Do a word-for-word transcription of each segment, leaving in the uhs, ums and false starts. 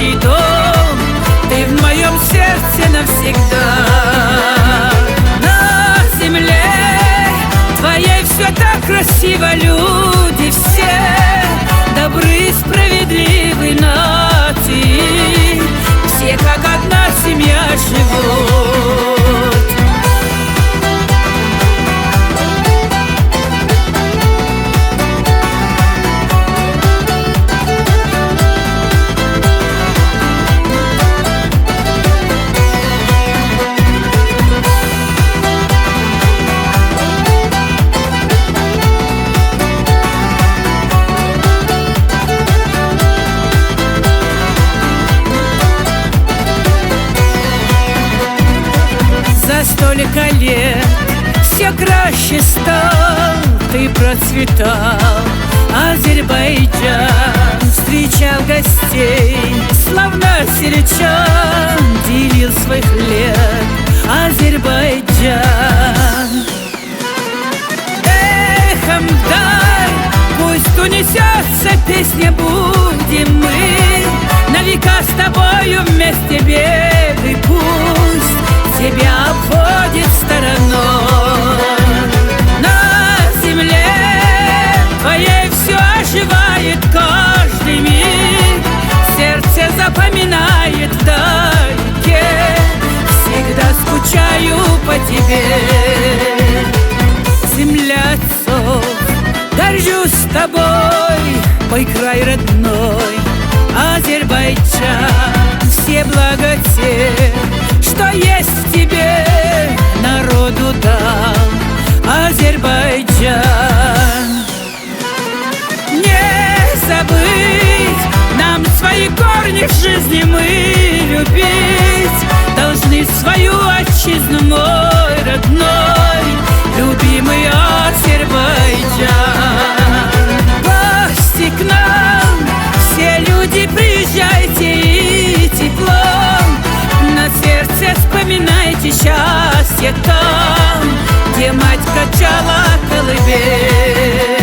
общий дом, ты в моем сердце навсегда. На земле твоей все так красиво, люди все добры, справедливы нации, все как одна семья живут. Столько лет все краще стал, ты процветал. Азербайджан встречал гостей, славно сельчан делил свой хлеб. Азербайджан эхом дай, пусть унесется песня, будем мы на века с тобою вместе беды, пусть тебя обходит стороной. На земле твоей все оживает каждый миг, сердце запоминает вдалеке, всегда скучаю по тебе. Земля отцов, горжусь тобой, мой край родной. Азербайджан, все блага те, что есть в тебе, народу дал. Азербайджан, не забыть нам свои корни в жизни, мы любить должны свою отчизну, мой родной, любимый Азербайджан. Гости к нам, все люди, приезжайте, и теплом на сердце вспоминайте счастье там, где мать качала колыбель.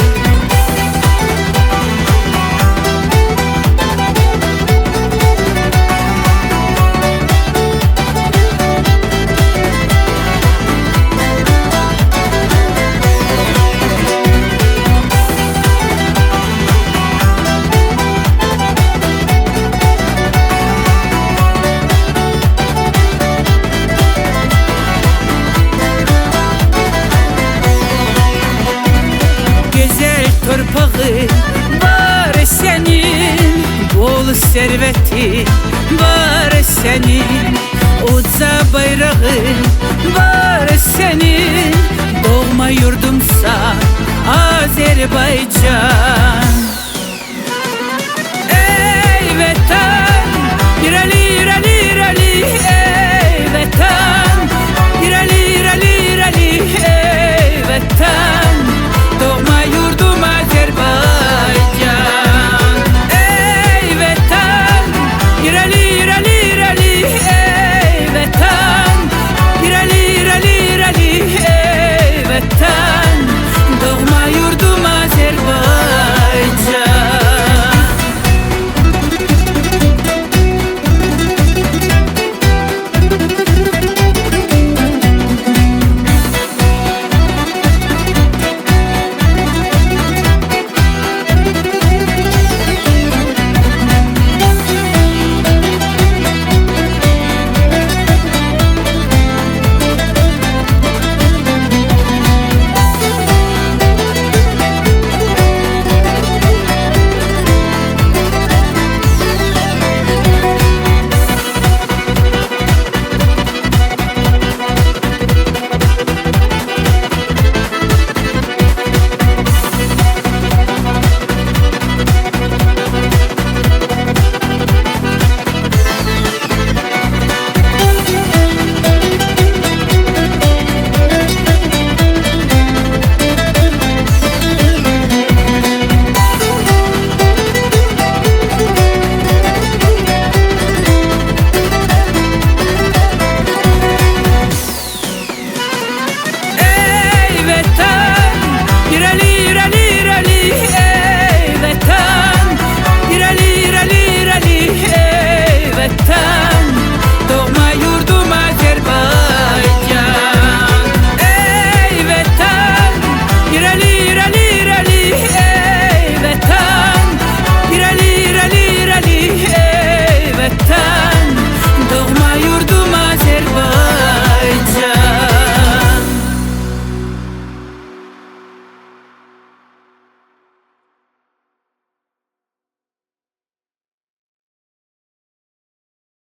Var senin bol servetin, var senin uca bayrağın, var senin doğma yurdumsa Azerbaycan.